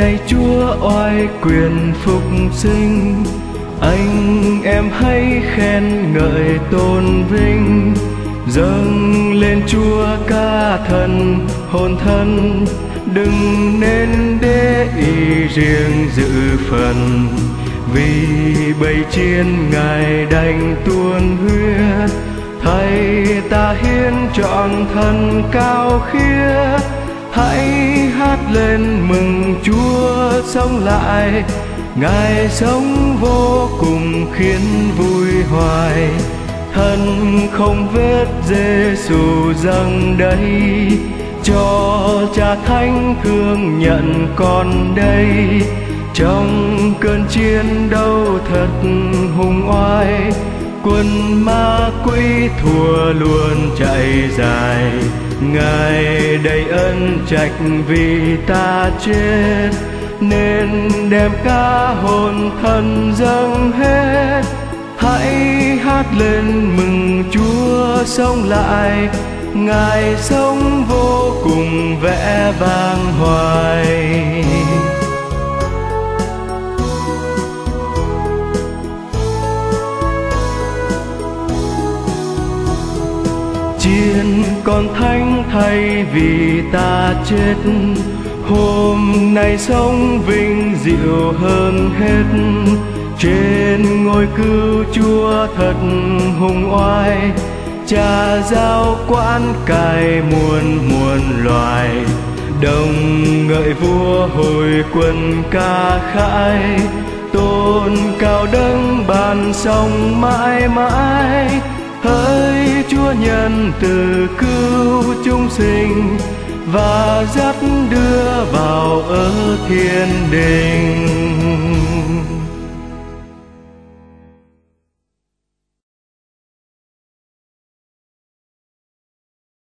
này Chúa oai quyền phục sinh, anh em hãy khen ngợi tôn vinh, dâng lên Chúa ca thần hồn thân, đừng nên để ý riêng dự phần, vì bầy chiên Ngài đành tuôn huyết, thay ta hiến trọn thân cao khiết. Hãy hát lên mừng Chúa sống lại, Ngài sống vô cùng khiến vui hoài. Thân không vết Giêsu dâng đây, cho Cha Thánh thương nhận con đây. Trong cơn chiến đấu thật hùng oai, quân ma quỷ thua luôn chạy dài. Ngài đầy ân trạch vì ta chết, nên đem cả hồn thân dâng hết. Hãy hát lên mừng Chúa sống lại, Ngài sống vô cùng vẻ vang hoài. Chiên con thánh thay vì ta chết, hôm nay sống vinh diệu hơn hết. Trên ngôi cứu Chúa thật hùng oai, Cha giao quản cai muôn muôn loài. Đồng ngợi vua hồi quân ca khải, tôn cao đấng ban sông mãi mãi. Hỡi Chúa nhân từ cứu chúng sinh, và dắt đưa vào ở thiên đình.